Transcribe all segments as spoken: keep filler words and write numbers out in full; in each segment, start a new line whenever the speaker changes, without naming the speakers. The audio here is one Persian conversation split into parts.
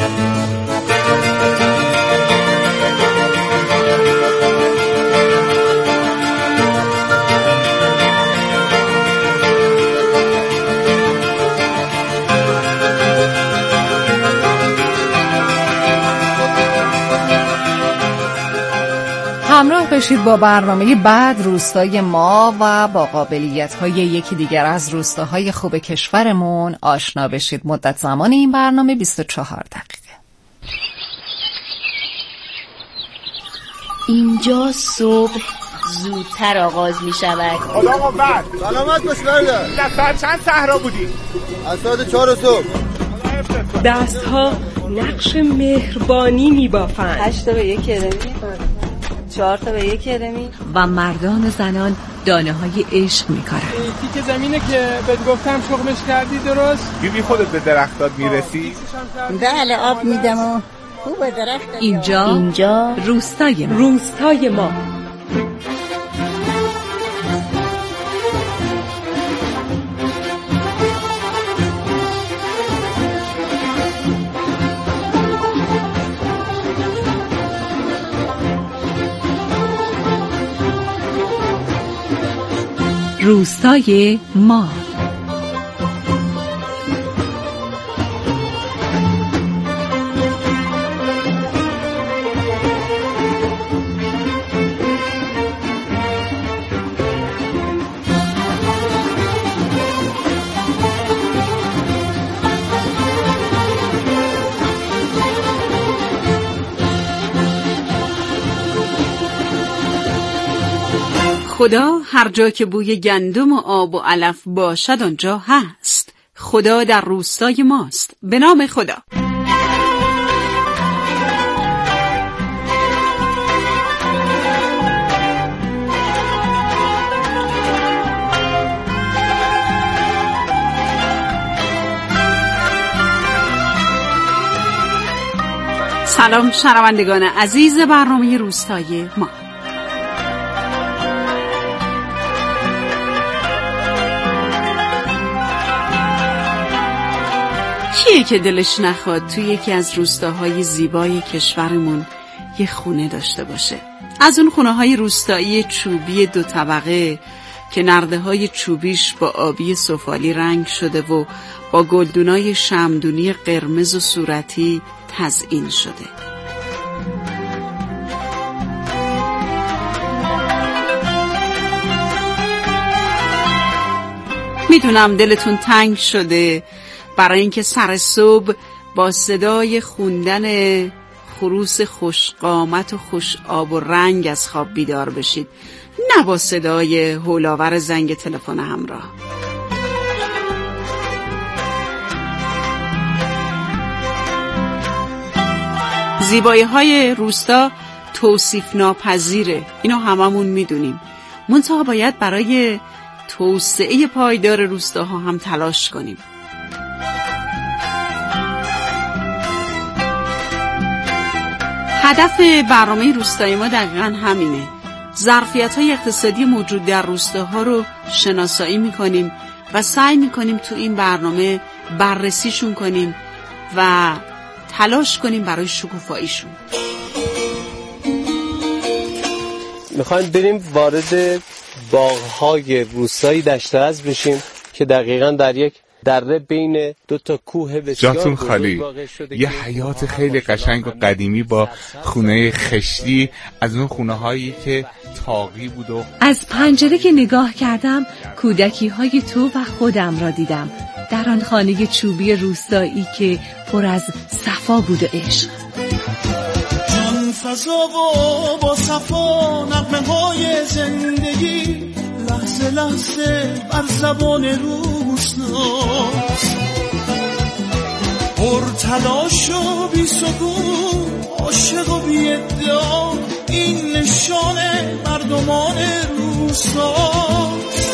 همراه باشید با برنامه بعد روستای ما و با قابلیت‌های یکی دیگر از روستاهای خوب کشورمون آشنا بشید. مدت زمان این برنامه بیست و چهار دقیقه.
اینجا صبح زودتر آغاز می شود.
خدا قوت. سلامت باش برادر. در ساعت چند صحرا بودی؟ از ساعت چهار صبح.
دستها نقش مهربانی می بافند.
هشت تا به یک کرمی، چهار تا به یک کرمی.
و مردان و زنان دانه های عشق می کارن.
تیک زمینه که بهت گفتم شغلش کردی درست؟
بیبی خودت به درختات میرسی؟
بله آب میدم و خوب درخت.
اینجا
اینجا
روستای ما.
روستای ما.
روستای ما. خدا هر جا که بوی گندم و آب و علف باشد آنجا هست. خدا در روستای ماست. به نام خدا. سلام شنوندگان عزیز برنامه روستای ما. کیه که دلش نخواد توی یکی از روستاهای زیبای کشورمون یه خونه داشته باشه؟ از اون خونه های روستایی چوبی دو طبقه که نرده های چوبیش با آبی سفالی رنگ شده و با گلدونای شمعدونی قرمز و صورتی تزیین شده. میدونم دلتون تنگ شده برای اینکه سر صبح با صدای خوندن خروس خوشقامت و خوش آب و رنگ از خواب بیدار بشید، نه با صدای هول‌آور زنگ تلفن همراه. زیبایی‌های روستا توصیف ناپذیره، اینو هممون میدونیم. منتها باید برای توسعه پایدار روستاها هم تلاش کنیم. هدف برنامه روستای ما دقیقاً همینه. ظرفیت‌های اقتصادی موجود در روستاها رو شناسایی می‌کنیم و سعی می‌کنیم تو این برنامه بررسیشون کنیم و تلاش کنیم برای شکوفاییشون.
می‌خوایم بریم وارد باغ‌های روستایی دشت‌رز بشیم که دقیقاً در یک دره بین دو تا کوه بسیار
جاتون خالی، یه حیات خیلی قشنگ و قدیمی با خونه خشتی، از اون خونه هایی که تاقی بود. و
از پنجره که نگاه کردم کودکی های تو و خودم را دیدم در آن خانه چوبی روستایی که پر از صفا بود و عشق.
جان فضا و با صفا نغمه های زندگی لحظه لحظه بر زبان روستاست، پر تلاش و بی سکون عاشق و بی ادعا، این نشان مردمان روستاست.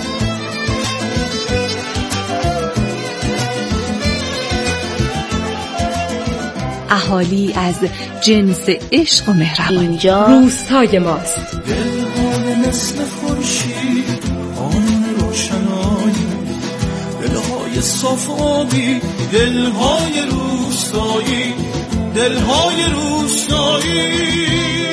اهالی از جنس عشق و مهربانی.
اینجا
روستای ماست.
دلهای مثل خورشید، آن روشنایی، دلهای صاف آبی، دلهای روستایی، دلهای روستایی.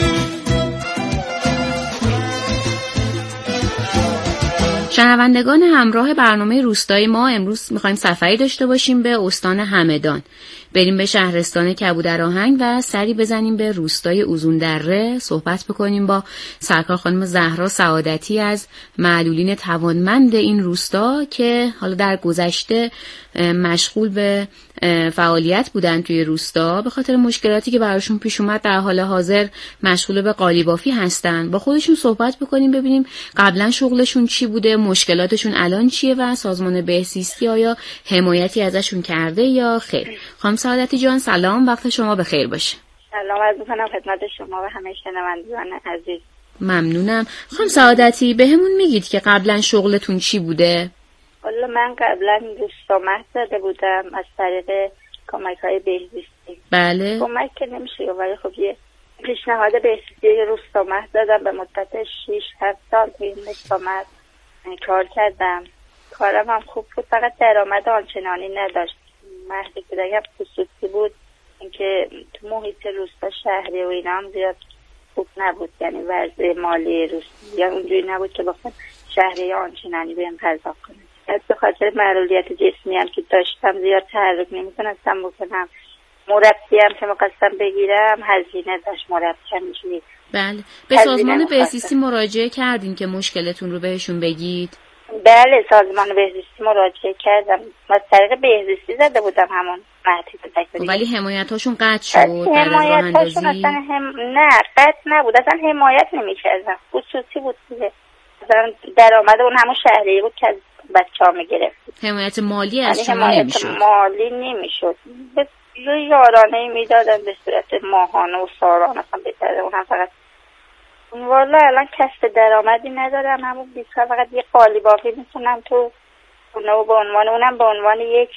شنوندگان همراه برنامه روستایی ما، امروز میخوایم سفری داشته باشیم به استان همدان، بریم به شهرستان کبودرآهنگ و سری بزنیم به روستای اوزوندره، صحبت بکنیم با سرکار خانم زهرا سعادتی از معلولین توانمند این روستا که حالا در گذشته مشغول به فعالیت بودن توی روستا، به خاطر مشکلاتی که براشون پیش اومد در حال حاضر مشغول به قالیبافی هستن. با خودشون صحبت بکنیم ببینیم قبلا شغلشون چی بوده، مشکلاتشون الان چیه و سازمان بهزیستی آیا حمایتی ازشون کرده یا خیر. خانم سعادتی جان سلام، وقت شما بخیر باشه.
سلام عرض می‌کنم خدمت شما و همه شنوندگان عزیز.
ممنونم. خانم سعادتی بهمون میگید که قبلا شغلتون چی بوده؟
والا من قبلا روستا مهد زده بودم از طریق کمک‌های بهزیستی.
بله.
کمک که نمیشه ولی خب یه پیشنهاد بهزیستی روستا مهد دادم، به مدت شش هفت سال توی این روستا مهد کار کردم. کارم هم خوب بود، فقط درآمد آنچنانی نداشت. مهد کودک خصوصی بود، اینکه تو محیط روستا شهری و اینا هم زیاد خوب نبود، یعنی وضع مالی روستا یا اونجوری نبود که بخوام شهری آنچنانی بهم پرداخت کنم. به خاطر معلولیت جسمی هم که داشتم زیاد تحرک نمی‌تونستم بکنم. مربی هم که می‌خواستم بگیرم هزینه داشت، مربی همینجوری.
بله. به سازمان بهزیستی مراجعه کردین که مشکلتون رو بهشون بگید؟
بله، سازمان بهزیستی مراجعه کردم. از طریق بهزیستی زده بودم همون مهدی کودک.
ولی حمایتاشون قطع شد بعد از راه اندازی؟
اصلا هم... نه قطع نبود، اصلا حمایت نمی‌کردن. خصوصی بود که درآمد اون همون شهری بود که از بچه‌ها می‌گرفت.
حمایت مالی از شما نمی‌شد.
مالی نمی‌شد. به یارانه میدادن به صورت ماهانه و سالانه، اصلا بهتره. اونم فقط والا الان کسب درآمدی ندارم، همون بیشتر فقط یه قالیبافی میتونم تو خونه و به عنوان اونم به عنوان یک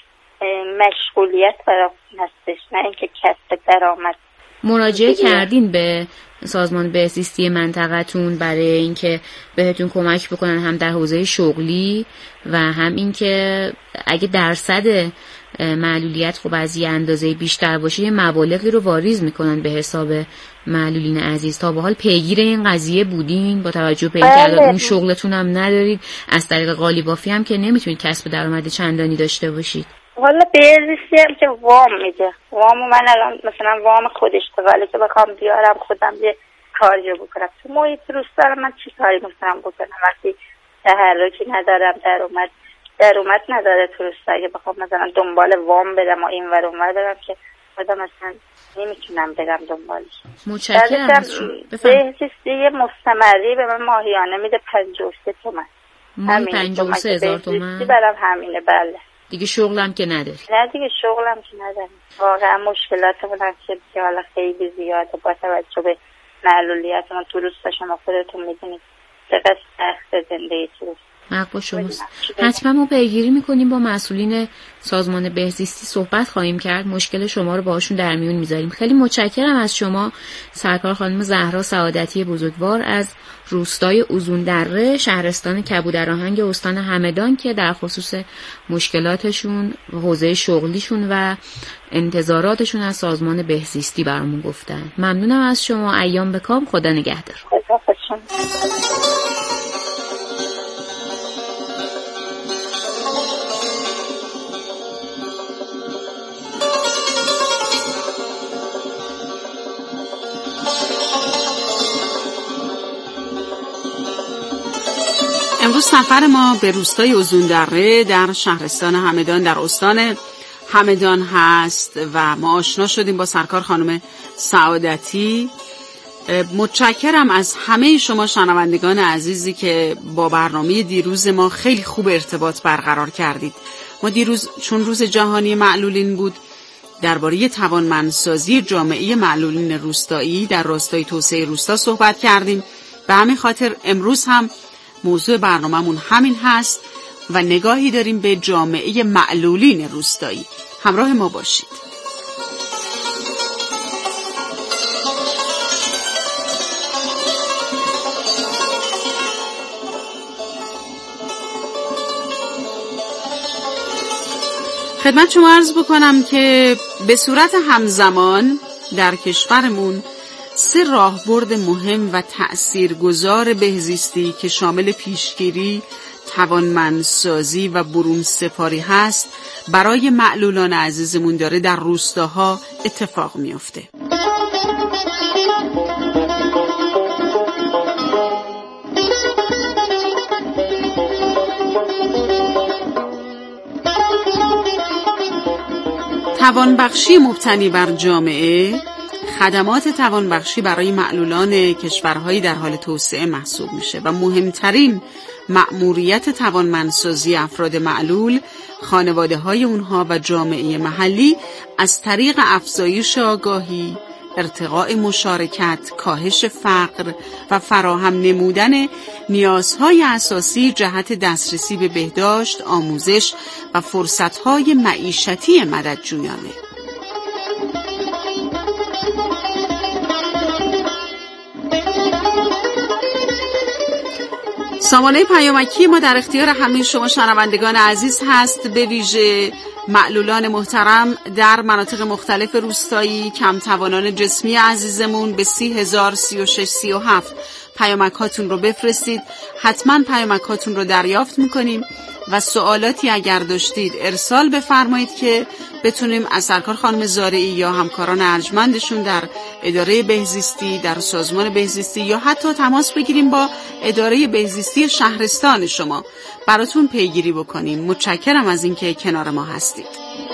مشغولیت برام هستش، نه اینکه کسب درآمد.
مراجعه کردین به سازمان بهزیستی منطقه‌تون برای اینکه بهتون کمک بکنن هم در حوزه شغلی و هم اینکه اگه درصد معلولیت خب از یه اندازه بیشتر باشه یه مبالغی رو واریز میکنن به حساب معلولین عزیز؟ تا به حال پیگیر این قضیه بودین با توجه به اینکه اون شغلتون هم ندارید، از طریق قالیبافی هم که نمیتونید کسب درآمد چندانی داشته باشید؟
والا بهزیستی هم که وام میده، وام من الان مثلا وام خود اشتغالی که بخوام بیارم خودم یه کاری بکنم تو محیط روستا، من چی کاری مثلا بکنم وقتی تحرکی ندارم، درآمد درآمد نداره تو روستا، اگه بخوام مثلا دنبال وام بدم و این ور اون ور برم که خودم مثلا نمیتونم برم دنبالش.
متشکرم از شما.
بهزیستی یه مستمری به من ماهیانه میده پنجاه و سه تومن.
ماهی پنجاه و سه هزار تومن؟
برام همینه. بله.
دیگه شغلم که نداری؟
نه دیگه شغلم که ندارم. واقعا مشکلاتمون هم که حالا خیلی زیاده با توجه به معلولیتمون. تو روستا شما خودتون میدونید چقدر سخت زندگی تو روستا.
حق با شماست. حتما ما پیگیری میکنیم، با مسئولین سازمان بهزیستی صحبت خواهیم کرد، مشکل شما رو باهاشون در میون میذاریم. خیلی متشکرم از شما سرکار خانم زهرا سعادتی بزرگوار از روستای اوزوندره شهرستان کبودرآهنگ استان همدان که در خصوص مشکلاتشون، حوزه شغلیشون و انتظاراتشون از سازمان بهزیستی برامون گفتن. ممنونم از شما. ایام بکام. خدا نگهدار.
امروز سفر ما به روستای اوزوندره در شهرستان همدان در استان همدان هست و ما آشنا شدیم با سرکار خانم سعادتی. متشکرم از همه شما شنوندگان عزیزی که با برنامه دیروز ما خیلی خوب ارتباط برقرار کردید. ما دیروز چون روز جهانی معلولین بود درباره توانمندسازی جامعه معلولین روستایی در راستای توسعه روستا صحبت کردیم. به همین خاطر امروز هم موضوع برنامه‌مون همین هست و نگاهی داریم به جامعه معلولین روستایی. همراه ما باشید. خدمت شما عرض بکنم که به صورت همزمان در کشورمون سه راهبرد مهم و تأثیرگذار بهزیستی که شامل پیشگیری، توانمندسازی و برون سپاری هست برای معلولان عزیزمون داره در روستاها اتفاق میفته. توانبخشی مبتنی بر جامعه، خدمات توانبخشی برای معلولان کشورهای در حال توسعه محسوب میشه و مهمترین مأموریت توانمندسازی افراد معلول، خانواده‌های اونها و جامعه محلی از طریق افزایش آگاهی، ارتقاء مشارکت، کاهش فقر و فراهم نمودن نیازهای اساسی جهت دسترسی به بهداشت، آموزش و فرصتهای معیشتی مددجویانه. سامانه پیامکی ما در اختیار همه شما شنوندگان عزیز هست، به ویژه معلولان محترم در مناطق مختلف روستایی، کم توانان جسمی عزیزمون. به سی هزار سی و شش سی و هفت پیامک هاتون رو بفرستید، حتما پیامک هاتون رو دریافت میکنیم و سوالاتی اگر داشتید ارسال بفرمایید که بتونیم از سرکار خانم زارعی یا همکاران ارجمندشون در اداره بهزیستی، در سازمان بهزیستی یا حتی تماس بگیریم با اداره بهزیستی شهرستان شما براتون پیگیری بکنیم. متشکرم از اینکه کنار ما هستید.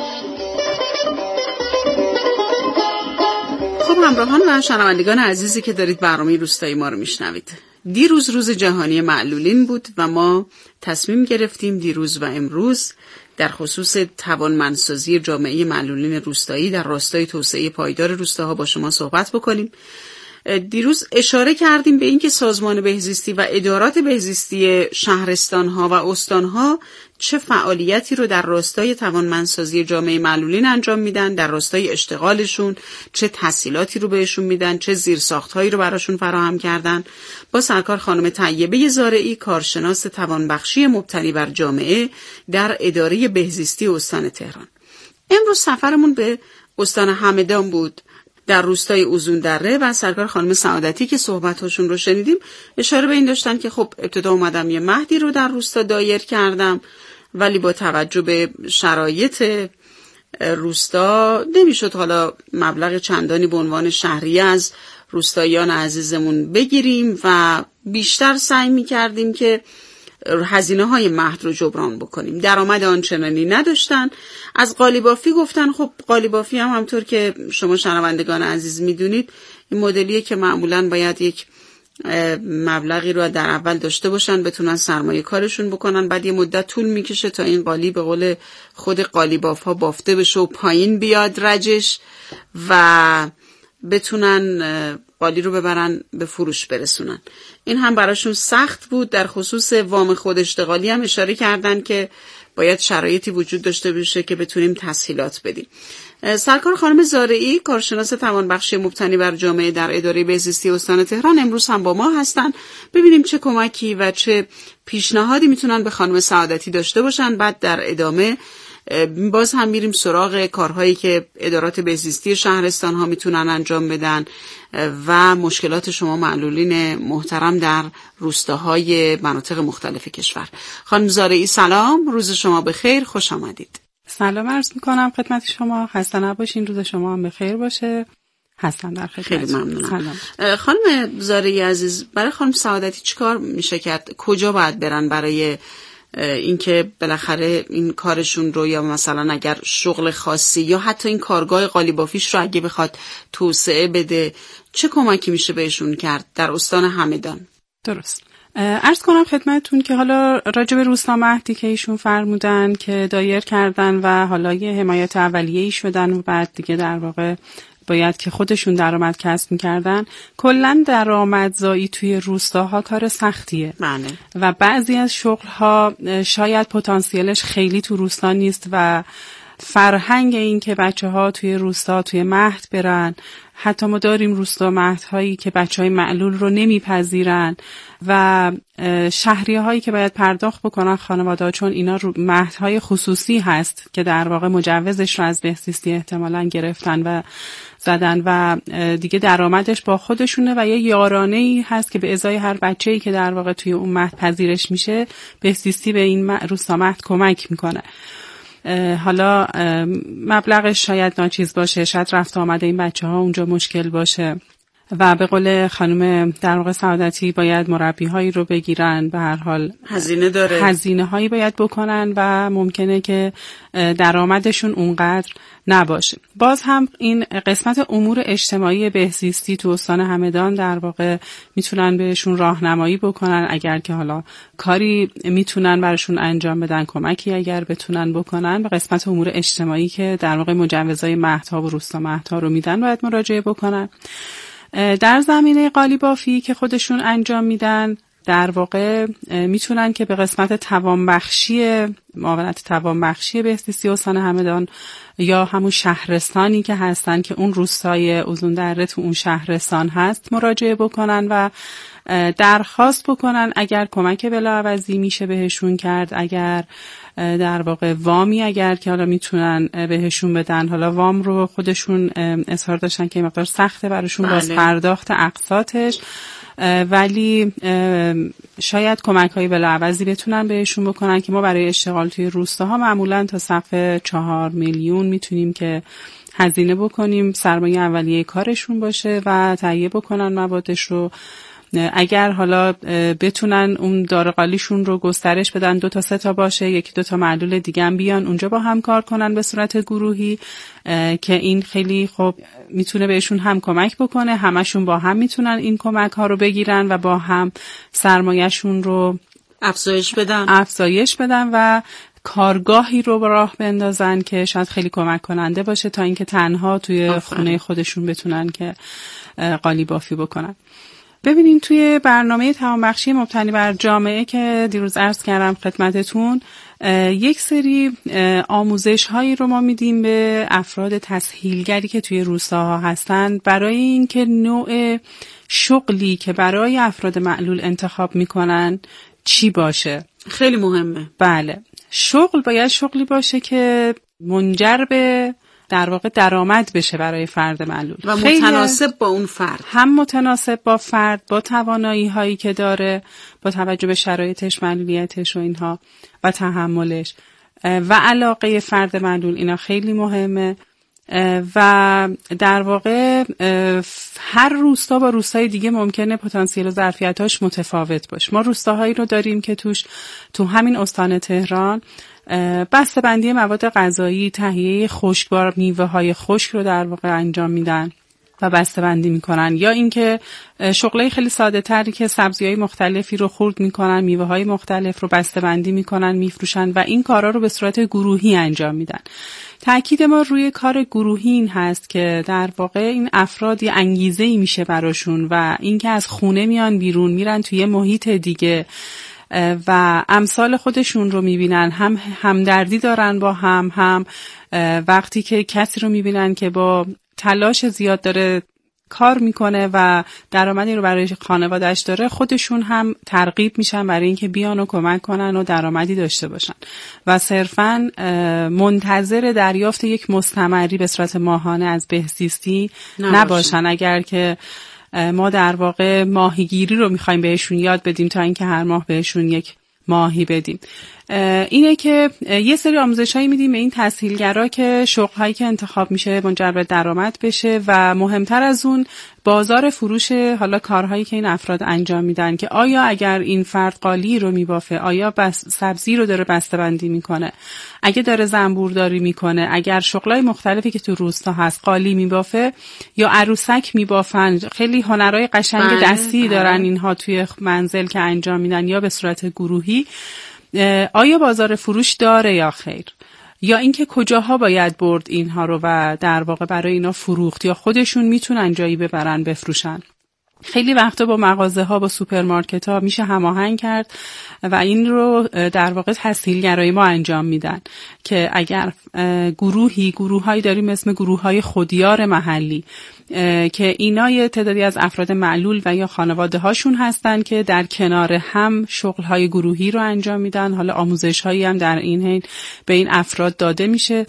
خب همراهان و شنوندگان عزیزی که دارید برنامه روستایی ما رو میشنوید، دیروز روز جهانی معلولین بود و ما تصمیم گرفتیم دیروز و امروز در خصوص توانمندسازی جامعه معلولین روستایی در راستای توسعه پایدار روستاها با شما صحبت بکنیم. دیروز اشاره کردیم به اینکه سازمان بهزیستی و ادارات بهزیستی شهرستان‌ها و استان‌ها چه فعالیتی رو در راستای توانمندسازی جامعه معلولین انجام میدن، در راستای اشتغالشون چه تسهیلاتی رو بهشون میدن، چه زیرساخت‌هایی رو براشون فراهم کردن. با سرکار خانم طیبه زارعی، کارشناس توانبخشی مبتنی بر جامعه در اداره بهزیستی استان تهران. امروز سفرمون به استان همدان بود در روستای اوزوندره و سرکار خانم سعادتی که صحبتاشون رو شنیدیم اشاره به این داشتن که خب ابتدا اومدم یه مهدی رو در روستا دایر کردم، ولی با توجه به شرایط روستا نمیشد حالا مبلغ چندانی به عنوان شهریه از روستاییان عزیزمون بگیریم و بیشتر سعی میکردیم که هزینه های مهد رو جبران بکنیم. درآمد آنچنانی نداشتن. از قالیبافی گفتن خب قالیبافی هم همطور که شما شنوندگان عزیز میدونید این مدلیه که معمولاً باید یک مبلغی رو در اول داشته باشن بتونن سرمایه کارشون بکنن، بعد یه مدت طول میکشه تا این قالی به قول خود قالیباف ها بافته بشه و پایین بیاد رجش و بتونن قالی رو ببرن به فروش برسونن. این هم براشون سخت بود. در خصوص وام خود اشتغالی هم اشاره کردن که باید شرایطی وجود داشته باشه که بتونیم تسهیلات بدیم. سرکار خانم زارعی، کارشناس توانبخشی مبتنی بر جامعه در اداره بهزیستی استان تهران، امروز هم با ما هستن. ببینیم چه کمکی و چه پیشنهادی میتونن به خانم سعادتی داشته باشن. بعد در ادامه باز هم میریم سراغ کارهایی که ادارات بهزیستی شهرستان ها میتونن انجام بدن و مشکلات شما معلولین محترم در روستاهای مناطق مختلف کشور. خانم زارعی سلام، روز شما بخیر، خوش آمدید.
سلام عرض میکنم خدمت شما، خسته نباشین، روز شما هم بخیر باشه. هستم در خدمت.
خیلی ممنونم. خانم زارعی عزیز، برای خانم سعادتی چیکار میشه کرد؟ کجا باید برن برای اینکه بالاخره این کارشون رو، یا مثلا اگر شغل خاصی یا حتی این کارگاه قالیبافیش رو اگه بخواد توسعه بده چه کمکی میشه بهشون کرد در استان همدان؟
درست. عرض کنم خدمتتون که حالا راجع به روستا مهدی که ایشون فرمودن که دایر کردن و حالا یه حمایت اولیه‌ای شدن و بعد دیگه در واقع باید که خودشون درآمد کسب می‌کردن. کلاً درآمدزایی توی روستاها کار سختیه.
بله.
و بعضی از شغل‌ها شاید پتانسیلش خیلی تو روستا نیست و فرهنگ این که بچه ها توی روستا توی مهد برن، حتی ما داریم روستا مهد هایی که بچه های معلول رو نمیپذیرن و شهریه هایی که باید پرداخت بکنن خانواده ها، چون اینا مهد های خصوصی هست که در واقع مجوزش رو از بهزیستی احتمالاً گرفتن و زدن و دیگه درآمدش با خودشونه و یه یارانه‌ای هست که به ازای هر بچه‌ای که در واقع توی اون مهد پذیرش میشه بهزیستی به این روستا مهد کمک میکنه. حالا مبلغش شاید ناچیز باشه، شاید رفت آمده این بچه ها اونجا مشکل باشه و به قول خانم در واقع سعادتی باید مربی هایی رو بگیرن، به هر حال
هزینه داره،
هزینه هایی باید بکنن و ممکنه که درآمدشون اونقدر نباشه. باز هم این قسمت امور اجتماعی بهزیستی تو استان همدان در واقع میتونن بهشون راهنمایی بکنن، اگر که حالا کاری میتونن براشون انجام بدن، کمکی اگر بتونن بکنن به قسمت امور اجتماعی که در واقع مجوزهای مهدها و روستا مهدها رو میدن باید مراجعه بکنن. در زمینه قالیبافی که خودشون انجام میدن در واقع میتونن که به قسمت توانبخشی معاونت توانبخشی بهزیستی استان همدان یا همون شهرستانی که هستن که اون روستای اوزوندره تو اون شهرستان هست مراجعه بکنن و درخواست بکنن اگر کمک بلاعوضی میشه بهشون کرد، اگر در واقع وامی اگر که حالا میتونن بهشون بدن. حالا وام رو خودشون اظهار داشتن که مقدار سخته براشون بله. باز پرداخت اقساطش، ولی شاید کمک های بلاعوضی بتونن بهشون بکنن که ما برای اشتغال توی روستاها معمولا تا سقف چهار میلیون میتونیم که هزینه بکنیم، سرمایه اولیه کارشون باشه و تهیه بکنن موادش رو. اگر حالا بتونن اون دارقالیشون رو گسترش بدن، دو تا سه تا باشه، یکی دو تا معلول دیگه هم بیان اونجا با هم کار کنن به صورت گروهی که این خیلی خب میتونه بهشون هم کمک بکنه، همشون با هم میتونن این کمک ها رو بگیرن و با هم سرمایه‌شون رو
افزایش بدن
افزایش بدن و کارگاهی رو راه بندازن که شاید خیلی کمک کننده باشه تا اینکه تنها توی آفره. خونه خودشون بتونن که قالیبافی بکنن. ببینین توی برنامه توانبخشی مبتنی بر جامعه که دیروز عرض کردم خدمتتون، یک سری آموزش هایی رو ما میدیم به افراد تسهیلگری که توی روستاها هستن برای اینکه نوع شغلی که برای افراد معلول انتخاب میکنن چی باشه.
خیلی مهمه.
بله، شغل باید شغلی باشه که منجر به در واقع درآمد بشه برای فرد معلول
و متناسب با اون فرد،
هم متناسب با فرد، با توانایی هایی که داره، با توجه به شرایطش، معلولیتش و اینها و تحملش و علاقه فرد معلول. اینا خیلی مهمه و در واقع هر روستا با روستای دیگه ممکنه پتانسیل و ظرفیتاش متفاوت باشه. ما روستاهایی رو داریم که توش تو همین استان تهران بسته‌بندی مواد غذایی، تهیه خشکبار، میوه‌های خشک رو در واقع انجام میدن و بسته‌بندی میکنن، یا اینکه شغلای خیلی ساده تری که سبزی‌های مختلفی رو خرد میکنن، میوه‌های مختلف رو بسته‌بندی میکنن، میفروشن و این کارا رو به صورت گروهی انجام میدن. تأکید ما روی کار گروهی این هست که در واقع این افراد یه انگیزه‌ای میشه براشون و اینکه از خونه میان بیرون، میرن توی محیط دیگه و امثال خودشون رو میبینن، هم همدردی دارن با هم، هم وقتی که کسی رو میبینن که با تلاش زیاد داره کار میکنه و درآمدی رو برای خانواده‌اش داره، خودشون هم ترغیب میشن برای اینکه بیان و کمک کنن و درآمدی داشته باشن و صرفاً منتظر دریافت یک مستمری به صورت ماهانه از بهزیستی نباشن. نباشن. اگر که ما در واقع ماهیگیری رو میخوایم بهشون یاد بدیم تا اینکه هر ماه بهشون یک ماهی بدیم، اینه که یه سری آموزش‌هایی میدیم به این تسهیلگرا که شغل‌هایی که انتخاب میشه منجر به درآمد بشه و مهمتر از اون بازار فروش حالا کارهایی که این افراد انجام میدن که آیا اگر این فرد قالی رو میبافه، آیا بس سبزی رو داره بسته‌بندی میکنه، اگه داره زنبورداری میکنه، اگر شغلای مختلفی که تو روستا هست قالی میبافه یا عروسک میبافن، خیلی هنرهای قشنگ دستی دارن اینها توی منزل که انجام میدن یا به صورت گروهی، آیا بازار فروش داره یا خیر، یا اینکه کجاها باید برد اینها رو و در واقع برای اینا فروخت یا خودشون میتونن جایی ببرن بفروشن. خیلی وقتا با مغازه ها، با سوپرمارکت ها میشه هماهنگ کرد و این رو در واقع تسهیلگرای ما انجام میدن که اگر گروهی گروهایی داریم اسم گروه های خودیار محلی که اینا یه تعدادی از افراد معلول و یا خانواده هاشون هستن که در کنار هم شغل های گروهی رو انجام میدن. حالا آموزش هایی هم در این حین به این افراد داده میشه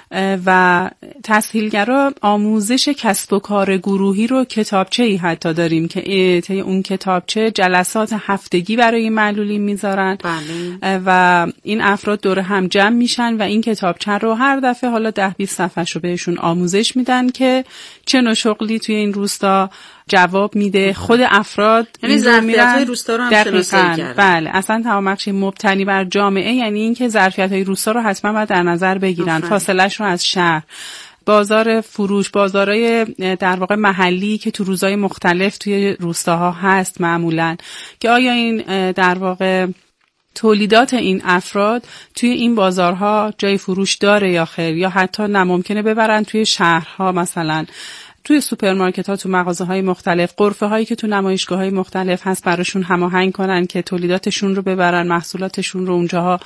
و تسهیلگرا آموزش کسب و کار گروهی رو کتابچه‌ای حتی داریم که اون کتابچه جلسات هفتگی برای معلولین میذارن. بله. و این افراد دور هم جمع میشن و این کتابچه رو هر دفعه حالا ده بیست صفحه‌شو بهشون آموزش میدن که چه نوع شغلی توی این روستا جواب میده. خود افراد
یعنی ظرفیت‌های روستا رو هم شناسایی کردن.
بله، اصلا تمامش مبتنی بر جامعه، یعنی اینکه ظرفیت‌های روستا رو حتما باید در نظر بگیرن، فاصله‌اش رو از شهر، بازار فروش، بازارهای در واقع محلی که تو روزهای مختلف توی روستاها هست معمولاً، که آیا این در واقع تولیدات این افراد توی این بازارها جای فروش داره یا خیر، یا حتی نممکنه ببرن توی شهرها، مثلا توی سوپرمارکت ها، تو مغازه های مختلف، غرفه هایی که تو نمایشگاه های مختلف هست براشون هماهنگ کنن که تولیداتشون رو ببرن، محصولاتشون رو اونجاها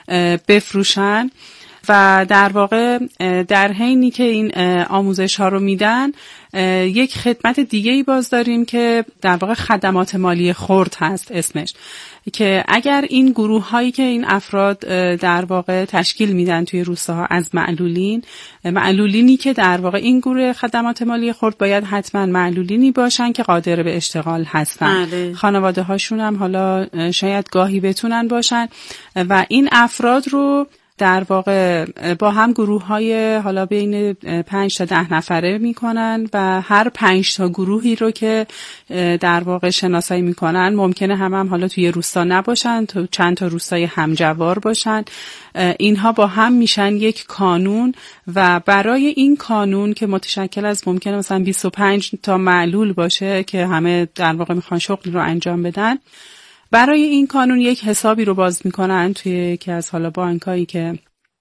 بفروشن. و در واقع در حینی که این آموزش ها رو میدن، یک خدمت دیگه ای باز داریم که در واقع خدمات مالی خرد هست اسمش، که اگر این گروه هایی که این افراد در واقع تشکیل میدن توی روستاها از معلولین، معلولینی که در واقع این گروه خدمات مالی خرد باید حتما معلولینی باشن که قادر به اشتغال هستن، خانواده هاشون هم حالا شاید گاهی بتونن باشن، و این افراد رو در واقع با هم گروه های حالا بین پنج تا ده نفره میکنن و هر پنج تا گروهی رو که در واقع شناسایی میکنن ممکنه هم هم حالا توی روستا نباشن، تو چند تا روستای همجوار باشن، اینها با هم میشن یک کانون و برای این کانون که متشکل از ممکنه مثلا بیست و پنج تا معلول باشه که همه در واقع میخوان شغلی رو انجام بدن، برای این کانون یک حسابی رو باز میکنن توی یکی از حالا بانکایی که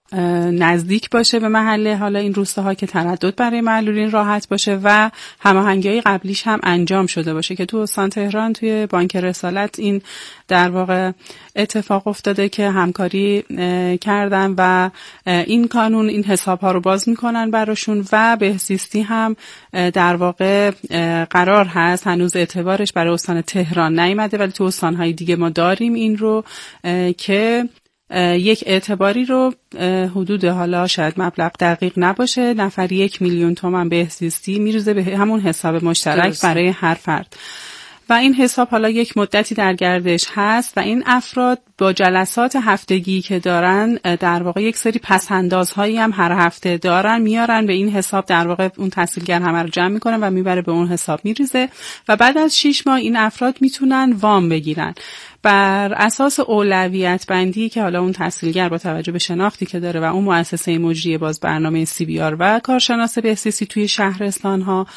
نزدیک باشه به محله حالا این روستاها که تردد برای معلولین راحت باشه و هماهنگی‌های قبلیش هم انجام شده باشه، که تو استان تهران توی بانک رسالت این در واقع اتفاق افتاده که همکاری کردن و این کانون این حساب‌ها رو باز میکنن براشون و بهزیستی هم در واقع قرار هست، هنوز اعتبارش برای استان تهران نیامده ولی تو استان‌های دیگه ما داریم این رو که یک اعتباری رو حدود حالا شاید مبلغ دقیق نباشه، نفر یک میلیون تومان بهزیستی میرزه به همون حساب مشترک درسته. برای هر فرد و این حساب حالا یک مدتی در گردش هست و این افراد با جلسات هفتگی که دارن در واقع یک سری پسندازهایی هم هر هفته دارن میارن به این حساب، در واقع اون تحصیلگر همه رو جمع میکنه و میبره به اون حساب میریزه و بعد از شش ماه این افراد میتونن وام بگیرن بر اساس اولویت بندی که حالا اون تحصیلگر با توجه به شناختی که داره و اون مؤسسه مجری باز برنامه سی بی آر و کارشناس بهزیستی توی شهرستان ها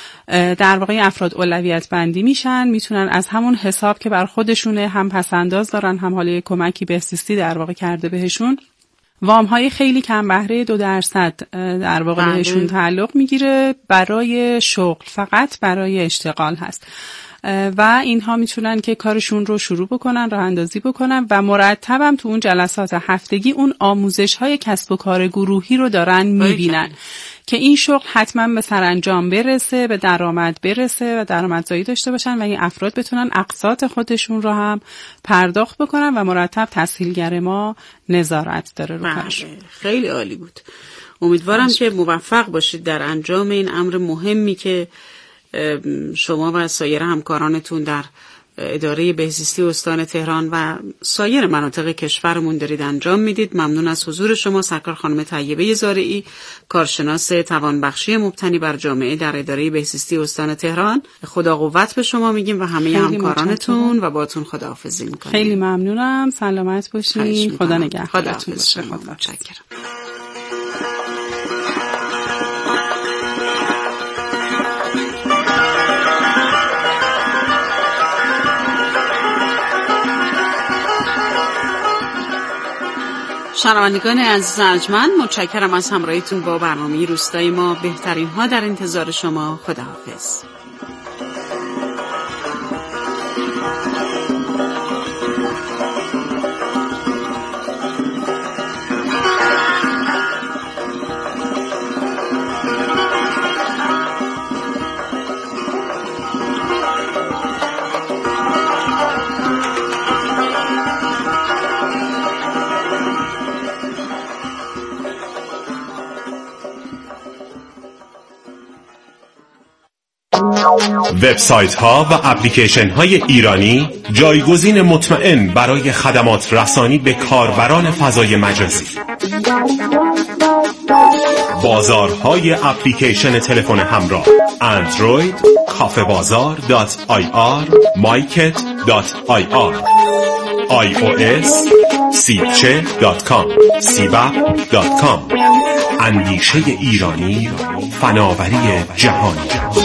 در واقع افراد اولویت بندی میشن، میتونن از همون حساب که بر خودشونه هم پسنداز دارن هم حالا کمکی بهزیستی در واقع کرده بهشون، وام های خیلی کم بهره دو درصد در واقع بله. بهشون تعلق میگیره برای شغل، فقط برای اشتغال هست و اینها میتونن که کارشون رو شروع بکنن، راه اندازی بکنن و مرتبم تو اون جلسات هفتگی اون آموزش های کسب و کار گروهی رو دارن میبینن که این شغل حتما به سرانجام برسه، به درآمد برسه و درآمدزایی داشته باشن و این افراد بتونن اقساط خودشون رو هم پرداخت بکنن و مرتب تسهیلگر ما نظارت داره رو کارشون.
خیلی عالی بود. امیدوارم که موفق باشید در انجام این امر مهمی که شما و سایر همکارانتون در اداره بهزیستی استان تهران و سایر مناطق کشورمون دارید انجام میدید. ممنون از حضور شما سرکار خانم طیبه زارعی، کارشناس توانبخشی مبتنی بر جامعه در اداره بهزیستی استان تهران. خدا قوت به شما میگیم و همه همکارانتون و باهاتون خداحافظی میکنیم.
خیلی ممنونم، سلامت باشین، خدا نگهدارتون باشه.
متشکرم. شنوندگان عزیز ارجمند، متشکرم از همراهیتون با برنامه روستای ما. بهترین ها در انتظار شما. خداحافظ.
وبسایت ها و اپلیکیشن های ایرانی جایگزین مطمئن برای خدمات رسانی به کاربران فضای مجازی. بازارهای اپلیکیشن تلفن همراه اندروید کافه بازار دات آی آر، مایکت دات آی آر، آی او اس سیبچه دات کام، سیبپ دات کام. اندیشه ایرانی، فناوری جهانی.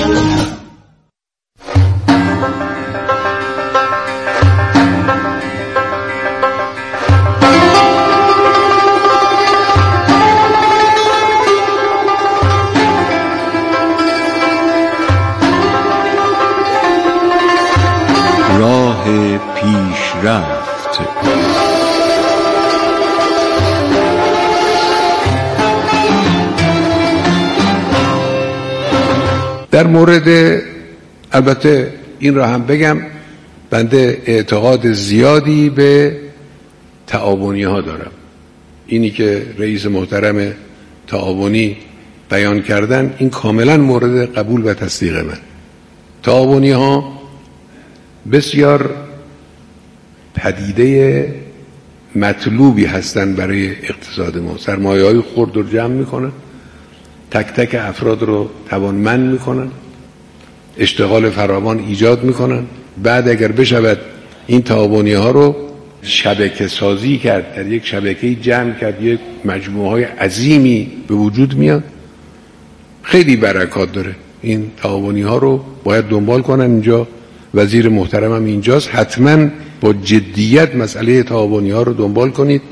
راه پیشرفت.
در مورد، البته این را هم بگم، بنده اعتقاد زیادی به تعاونی ها دارم. اینی که رئیس محترم تعاونی بیان کردن، این کاملا مورد قبول و تصدیق من. تعاونی ها بسیار پدیده مطلوبی هستند برای اقتصاد ما. سرمایه های خرد رو جمع میکنن، تک تک افراد رو توانمند میکنن، اشتغال فراوان ایجاد میکنن. بعد اگر بشود این تعاونی ها رو شبکه سازی کرد، در یک شبکه جمع کرد، یک مجموعه های عظیمی به وجود میاد. خیلی برکات داره. این تعاونی ها رو باید دنبال کنن. اینجا وزیر محترمم اینجاست، حتما با جدیت مسئله تعاونی ها رو دنبال کنید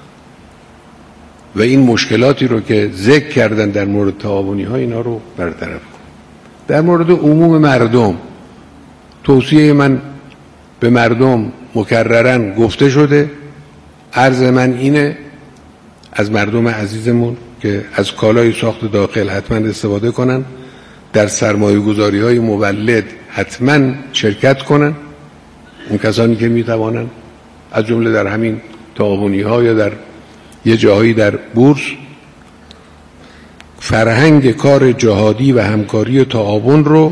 و این مشکلاتی رو که ذکر کردن در مورد تعاونی ها، اینا رو برطرف کنید. در مورد عموم مردم، توصیه من به مردم مکررن گفته شده. عرض من اینه از مردم عزیزمون که از کالای ساخت داخل حتما استفاده کنن، در سرمایه گذاری های مولد حتما شرکت کنن، اون کسانی که میتوانن، از جمله در همین تعاونی ها یا در یه جاهایی در بورس. فرهنگ کار جهادی و همکاری و تعاون رو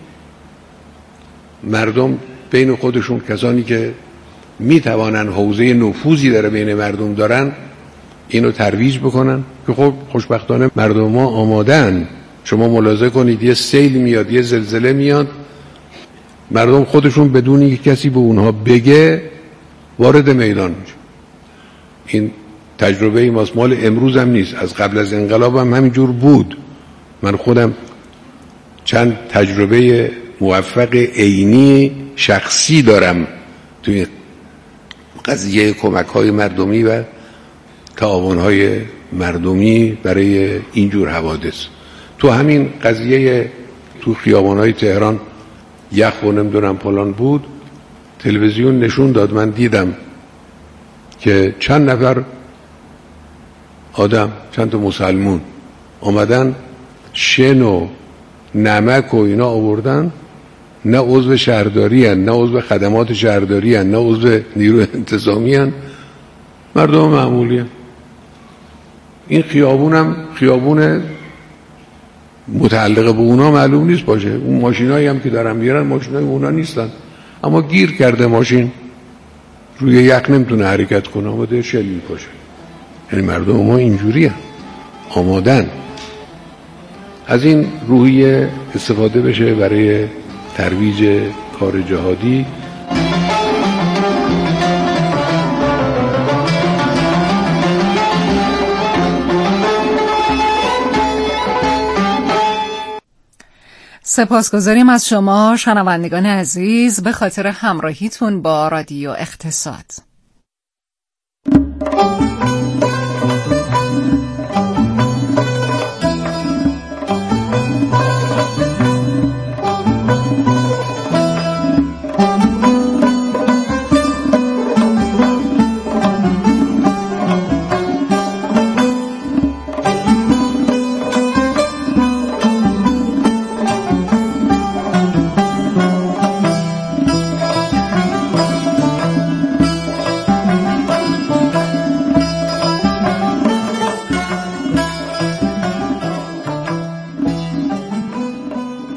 مردم بین خودشون، کسانی که میتوانن حوزه نفوذی در بین مردم دارن، اینو ترویج بکنن که خب خوشبختانه مردم ما آمادن. شما ملاحظه کنید یه سیل میاد، یه زلزله میاد، مردم خودشون بدون اینکه کسی به اونها بگه وارد میدان میشه. این تجربه ماست، مال امروز هم نیست، از قبل از انقلاب هم همینجور بود. من خودم چند تجربه موفق عینی شخصی دارم توی قضیه کمک های مردمی و تعاون های مردمی برای اینجور حوادث. تو همین قضیه تو خیابان های تهران یخ و نمیدونم پلان بود، تلویزیون نشون داد، من دیدم که چند نفر آدم، چند تا مسلمون آمدن شن و نمک و اینا آوردن. نه عضو شهرداری هن، نه عضو خدمات شهرداری هن، نه عضو نیروی انتظامی هن، مردم معمولی هن. این خیابون هم خیابون متعلق به اونا معلوم نیست باشه. اون ماشینایی هم که دارن میارن ماشینای اونا نیستن، اما گیر کرده ماشین، روی یک نمیتونه حرکت کنه، آماده شل میپاشه. یعنی مردم ما اینجوری هم آمادن. از این روحیه استفاده بشه برای ترویج کار جهادی.
سپاسگزاریم از شما شنوندگان عزیز به خاطر همراهیتون با رادیو اقتصاد.